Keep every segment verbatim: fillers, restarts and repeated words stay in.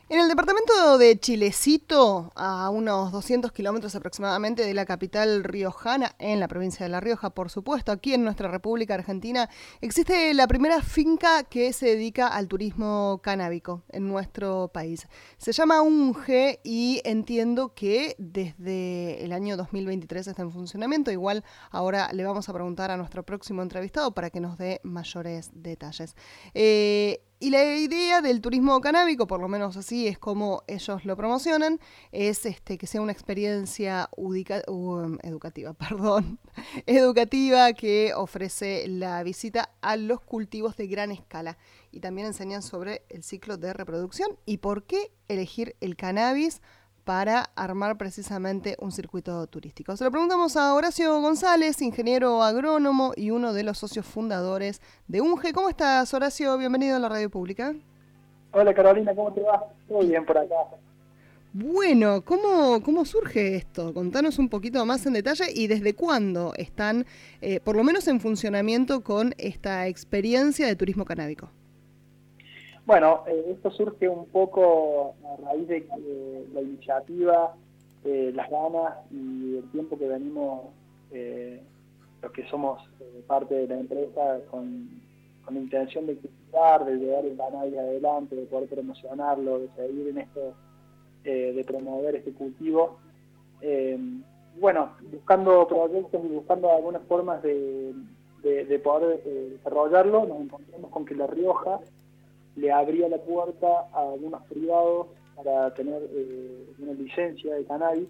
En el departamento de Chilecito, a unos doscientos kilómetros aproximadamente de la capital riojana, en la provincia de La Rioja, por supuesto, aquí en nuestra República Argentina, existe la primera finca que se dedica al turismo canábico en nuestro país. Se llama Unge y entiendo que desde el año dos mil veintitrés está en funcionamiento. Igual ahora le vamos a preguntar a nuestro próximo entrevistado para que nos dé mayores detalles. Eh, Y la idea del turismo canábico, por lo menos así es como ellos lo promocionan, es este, que sea una experiencia udica, uh, educativa, perdón, educativa que ofrece la visita a los cultivos de gran escala. Y también enseñan sobre el ciclo de reproducción y por qué elegir el cannabis para armar precisamente un circuito turístico. Se lo preguntamos a Horacio González, ingeniero agrónomo y uno de los socios fundadores de Unge. ¿Cómo estás, Horacio? Bienvenido a la radio pública. Hola Carolina, ¿cómo te va? Todo bien por acá. Bueno, ¿cómo, cómo surge esto? Contanos un poquito más en detalle y desde cuándo están, eh, por lo menos en funcionamiento, con esta experiencia de turismo canábico. Bueno, eh, esto surge un poco a raíz de eh, la iniciativa, eh, las ganas y el tiempo que venimos, eh, los que somos eh, parte de la empresa, con, con la intención de cultivar, de llevar el cannabis adelante, de poder promocionarlo, de seguir en esto, eh, de promover este cultivo. Eh, bueno, buscando proyectos y buscando algunas formas de, de, de poder eh, desarrollarlo, nos encontramos con que La Rioja le abría la puerta a algunos privados para tener eh, una licencia de cannabis,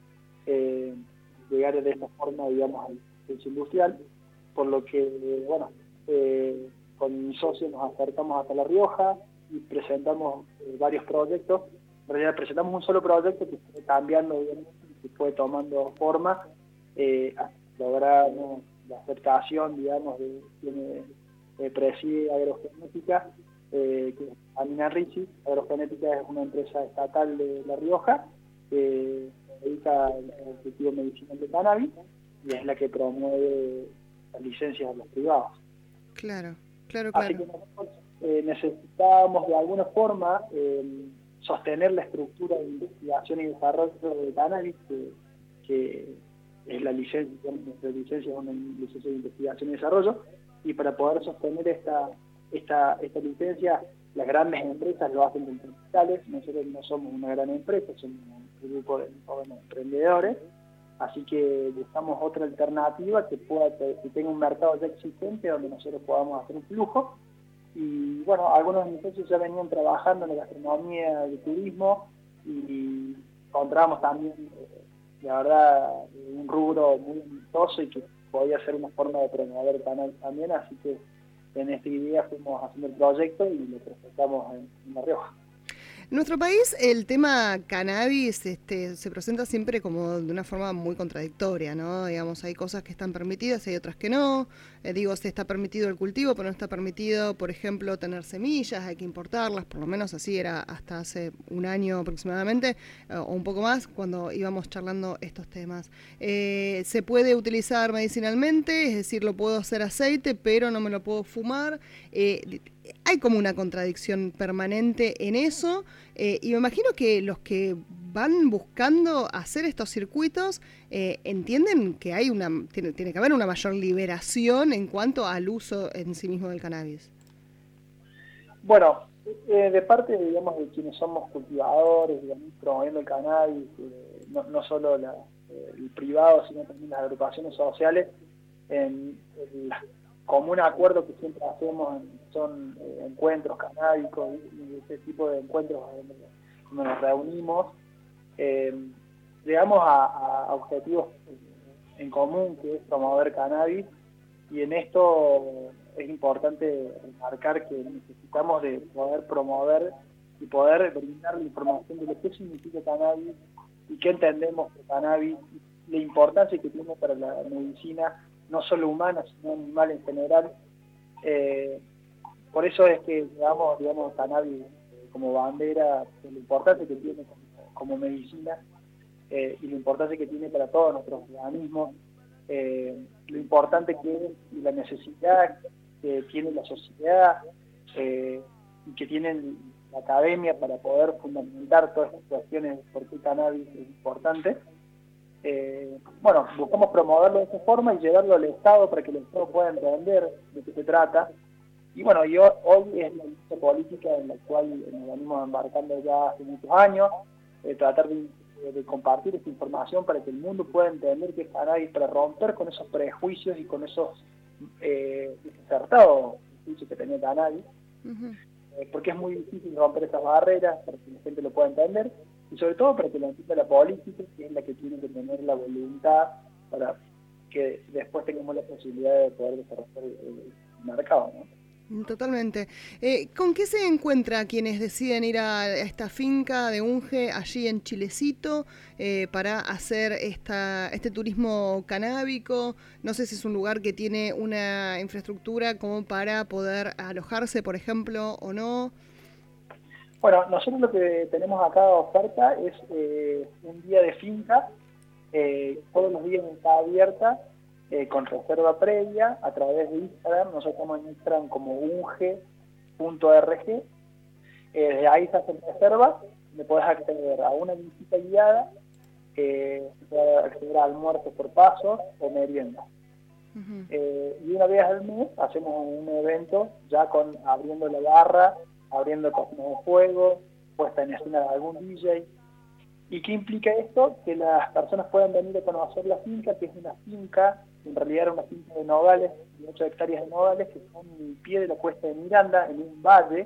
eh, llegar de esta forma, digamos, al servicio industrial, por lo que, bueno, eh, con mi socio nos acercamos hasta La Rioja y presentamos eh, varios proyectos. En realidad presentamos un solo proyecto que fue cambiando, obviamente, que fue tomando forma, eh, hasta lograr, ¿no?, la aceptación, digamos, de quien eh, preside Agrogenética, Eh, que es Amina Ricci. Agrogenética es una empresa estatal de La Rioja que se dedica al al cultivo medicinal de cannabis y es la que promueve las licencias a los privados. Claro, claro, Así claro. que nosotros eh, necesitábamos de alguna forma eh, sostener la estructura de investigación y desarrollo de cannabis, que, que es la licencia, nuestra licencia es una licencia de investigación y desarrollo, y para poder sostener esta Esta, esta licencia, las grandes empresas lo hacen con capitales. Nosotros no somos una gran empresa, somos un grupo de jóvenes emprendedores, así que buscamos otra alternativa que pueda que tenga un mercado ya existente donde nosotros podamos hacer un flujo. Y bueno, algunos de mis socios ya venían trabajando en la gastronomía, de turismo, y encontramos también, eh, la verdad, un rubro muy amistoso y que podía ser una forma de promover el canal también, así que en esta idea fuimos haciendo el proyecto y lo presentamos en, en La Rioja. En nuestro país el tema cannabis este, se presenta siempre como de una forma muy contradictoria, ¿no? Digamos, hay cosas que están permitidas y hay otras que no. Eh, digo, se está permitido el cultivo, pero no está permitido, por ejemplo, tener semillas, hay que importarlas, por lo menos así era hasta hace un año aproximadamente, eh, o un poco más, cuando íbamos charlando estos temas. Eh, se puede utilizar medicinalmente, es decir, lo puedo hacer aceite, pero no me lo puedo fumar. Eh, hay como una contradicción permanente en eso, eh, y me imagino que los que van buscando hacer estos circuitos eh, entienden que hay una tiene, tiene que haber una mayor liberación en cuanto al uso en sí mismo del cannabis. Bueno, eh, de parte, digamos, de quienes somos cultivadores, digamos, promoviendo el cannabis, eh, no, no solo la, eh, el privado, sino también las agrupaciones sociales, en el común acuerdo que siempre hacemos son eh, encuentros canábicos y, y ese tipo de encuentros donde, donde nos reunimos, eh, llegamos a, a objetivos en común, que es promover cannabis, y en esto es importante remarcar que necesitamos de poder promover y poder brindar la información de lo que significa cannabis y qué entendemos por cannabis, la importancia que tiene para la medicina, no solo humana, sino animal en general. Eh, por eso es que digamos, digamos cannabis eh, como bandera, la importancia que tiene como, como medicina, eh, y la importancia que tiene para todos nuestros organismos, eh, lo importante que es y la necesidad que tiene la sociedad, eh, y que tienen la academia para poder fundamentar todas estas cuestiones de por qué cannabis es importante. Eh, bueno, buscamos promoverlo de esa forma y llevarlo al Estado para que el Estado pueda entender de qué se trata. Y bueno, y hoy es la lucha política en la cual nos venimos embarcando ya hace muchos años, eh, tratar de, de compartir esta información para que el mundo pueda entender que es cannabis, para romper con esos prejuicios y con esos eh, desacertados prejuicios que tenía cannabis, uh-huh. eh, porque es muy difícil romper esas barreras para que la gente lo pueda entender, y sobre todo para que lo entienda la política, que es la que tiene que tener la voluntad para que después tengamos la posibilidad de poder desarrollar el mercado, ¿no? Totalmente. Eh, ¿Con qué se encuentra quienes deciden ir a esta finca de Unge, allí en Chilecito, eh, para hacer esta, este turismo canábico? No sé si es un lugar que tiene una infraestructura como para poder alojarse, por ejemplo, o no. Bueno, nosotros lo que tenemos acá de oferta es eh, un día de finca, eh, todos los días está abierta, Eh, con reserva previa a través de Instagram. Nosotros estamos en Instagram como unge punto org. Eh, desde ahí se hacen reservas, le podés acceder a una visita guiada, eh, se puede acceder a almuerzos por paso o merienda. Uh-huh. eh, y una vez al mes hacemos un evento ya con abriendo la barra, abriendo cocinas de fuego, puesta en escena de algún D J. ¿Y qué implica esto? Que las personas puedan venir a conocer la finca, que es una finca, en realidad era una finca de nogales, de ocho hectáreas de nogales, que son en el pie de la cuesta de Miranda, en un valle.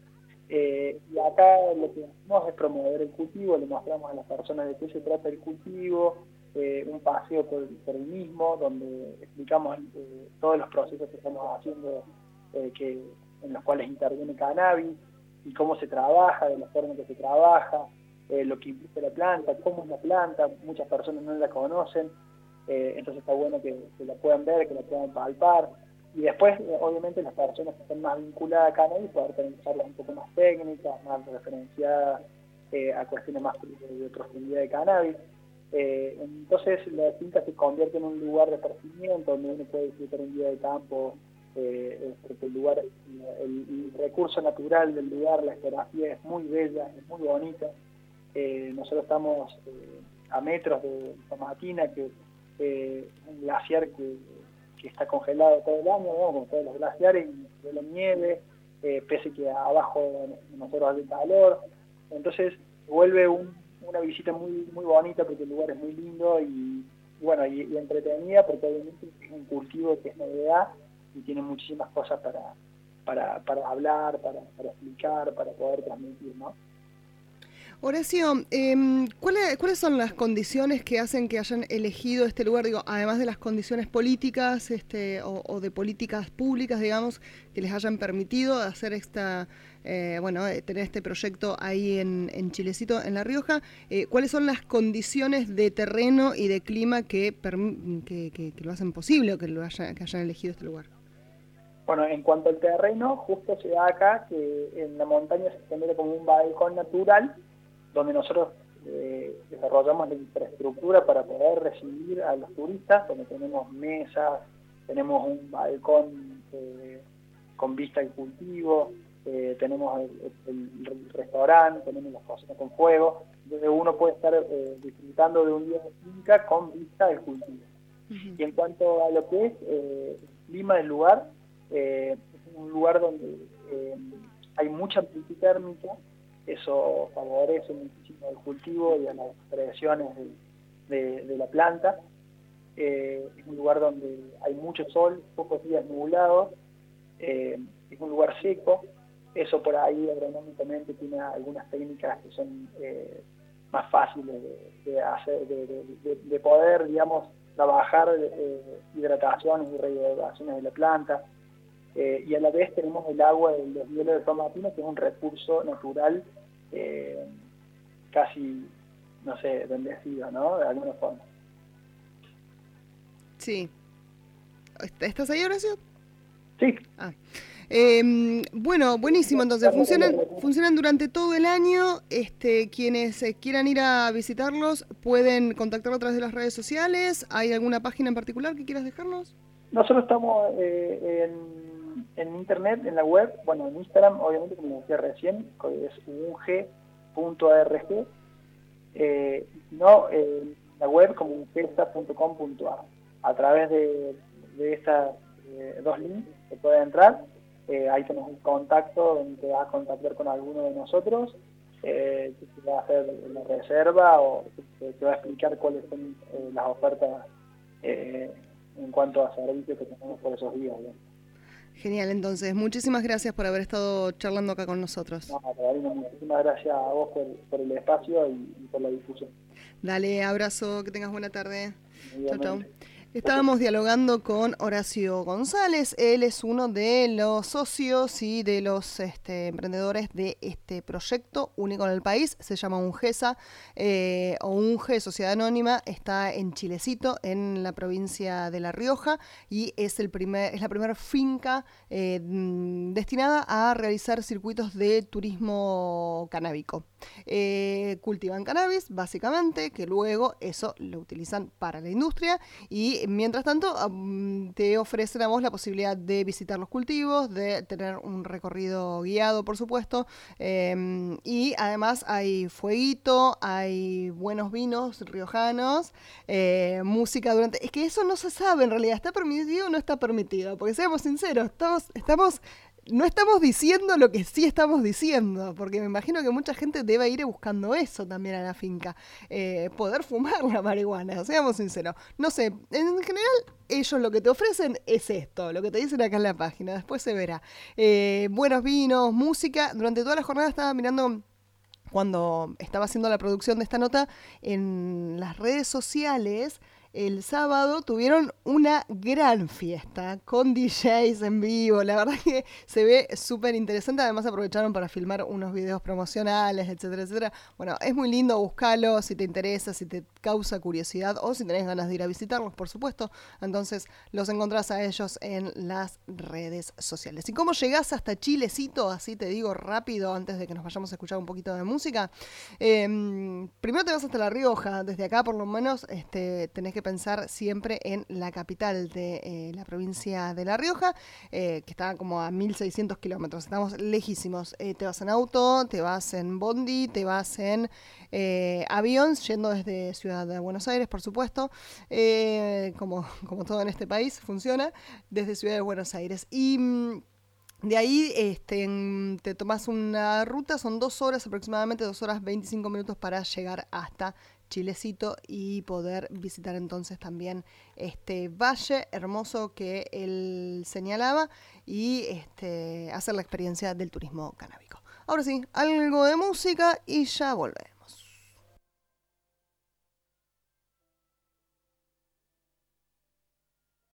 Eh, y acá lo que hacemos es promover el cultivo, le mostramos a las personas de qué se trata el cultivo, eh, un paseo por, por el mismo, donde explicamos eh, todos los procesos que estamos haciendo, eh, que, en los cuales interviene cannabis, y cómo se trabaja, de la forma que se trabaja, Eh, lo que implica la planta, cómo es la planta. Muchas personas no la conocen, eh, entonces está bueno que, que la puedan ver, que la puedan palpar, y después eh, obviamente las personas que están más vinculadas a cannabis poder tener charlas un poco más técnicas, más referenciadas eh, a cuestiones más de, de profundidad de cannabis. Eh, entonces la finca se convierte en un lugar de esparcimiento donde uno puede disfrutar un día de campo, eh, porque el lugar, el, el recurso natural del lugar, la geografía es muy bella, es muy bonita. Eh, nosotros estamos eh, a metros de Tomatina, que es eh, un glaciar que, que está congelado todo el año, ¿no? Como todos los glaciares, y de la nieve, eh, pese que abajo nosotros hace calor. Entonces se vuelve un, una visita muy muy bonita porque el lugar es muy lindo y, bueno, y, y entretenida, porque obviamente es un cultivo que es novedad y tiene muchísimas cosas para, para, para hablar, para, para explicar, para poder transmitir, ¿no? Horacio, eh, ¿cuáles, ¿cuáles son las condiciones que hacen que hayan elegido este lugar? Digo, además de las condiciones políticas este, o, o de políticas públicas, digamos, que les hayan permitido hacer esta, eh, bueno, tener este proyecto ahí en, en Chilecito, en La Rioja. Eh, ¿Cuáles son las condiciones de terreno y de clima que, que, que, que lo hacen posible o que, lo haya, que hayan elegido este lugar? Bueno, en cuanto al terreno, justo se da acá que en la montaña se genera como un balcón natural, donde nosotros eh, desarrollamos la infraestructura para poder recibir a los turistas, donde tenemos mesas, tenemos un balcón eh, con vista al cultivo, eh, tenemos el, el, el restaurante, tenemos las cocinas con fuego, donde uno puede estar eh, disfrutando de un día de finca con vista al cultivo. Uh-huh. Y en cuanto a lo que es eh, el clima del lugar, eh, es un lugar donde eh, hay mucha amplitud térmica. Eso favorece muchísimo el cultivo y a las presiones de, de, de la planta. Eh, es un lugar donde hay mucho sol, pocos días nublados, eh, es un lugar seco. Eso por ahí agronómicamente tiene algunas técnicas que son eh, más fáciles de, de hacer, de, de, de, de poder, digamos, trabajar eh, hidrataciones y rehidrataciones de la planta. Eh, y a la vez tenemos el agua del deshielo de Tomatina, que es un recurso natural eh, casi, no sé, bendecido, ¿no? De alguna forma. Sí. ¿Estás ahí, Horacio? Sí. Ah. Eh, bueno, buenísimo, entonces funcionan funcionan durante todo el año. Este, quienes eh, quieran ir a visitarlos pueden contactarlo a través de las redes sociales. ¿Hay alguna página en particular que quieras dejarnos? Nosotros estamos eh, en en internet, en la web, bueno, en Instagram, obviamente, como decía recién, es unge punto org, eh, no, eh, la web como ungesa punto com punto a. A través de, de estas eh, dos links se puede entrar, eh, ahí tenemos un contacto donde te vas a contactar con alguno de nosotros, eh, que te va a hacer la reserva o te, te va a explicar cuáles son eh, las ofertas eh, en cuanto a servicios que tenemos por esos días, ¿no? Genial, entonces, muchísimas gracias por haber estado charlando acá con nosotros. No, Catalina, muchísimas gracias a vos por, por el espacio y, y por la difusión. Dale, abrazo, que tengas buena tarde. Chau, chau. Igualmente. Estábamos dialogando con Horacio González, él es uno de los socios y de los este, emprendedores de este proyecto único en el país, se llama UNGESA, eh, o UNGE, Sociedad Anónima, está en Chilecito, en la provincia de La Rioja, y es, el primer, es la primera finca eh, destinada a realizar circuitos de turismo canábico. Eh, cultivan cannabis, básicamente, que luego eso lo utilizan para la industria, y mientras tanto um, te ofrecen a vos la posibilidad de visitar los cultivos, de tener un recorrido guiado, por supuesto, eh, y además hay fueguito, hay buenos vinos riojanos, eh, música durante... Es que eso no se sabe en realidad, ¿está permitido o no está permitido? Porque seamos sinceros, estamos... estamos No estamos diciendo lo que sí estamos diciendo, porque me imagino que mucha gente debe ir buscando eso también a la finca, eh, poder fumar la marihuana, seamos sinceros. No sé, en general ellos lo que te ofrecen es esto, lo que te dicen acá en la página, después se verá. Eh, buenos vinos, música, durante toda la jornada estaba mirando... Cuando estaba haciendo la producción de esta nota, en las redes sociales, el sábado tuvieron una gran fiesta con D Js en vivo. La verdad que se ve súper interesante. Además aprovecharon para filmar unos videos promocionales, etcétera, etcétera. Bueno, es muy lindo, buscalo si te interesa, si te causa curiosidad o si tenés ganas de ir a visitarlos, por supuesto. Entonces los encontrás a ellos en las redes sociales. ¿Y cómo llegás hasta Chilecito? Así te digo rápido, antes de que nos vayamos a escuchar un poquito de música. Eh, primero te vas hasta La Rioja. Desde acá, por lo menos, este, tenés que pensar siempre en la capital de eh, la provincia de La Rioja, eh, que está como a mil seiscientos kilómetros. Estamos lejísimos. Eh, te vas en auto, te vas en bondi, te vas en eh, avión, yendo desde Ciudad de Buenos Aires, por supuesto, eh, como, como todo en este país funciona, desde Ciudad de Buenos Aires. Y... Mm, de ahí este, te tomas una ruta, son dos horas aproximadamente, dos horas veinticinco minutos para llegar hasta Chilecito y poder visitar entonces también este valle hermoso que él señalaba y este, hacer la experiencia del turismo canábico. Ahora sí, algo de música y ya volvemos.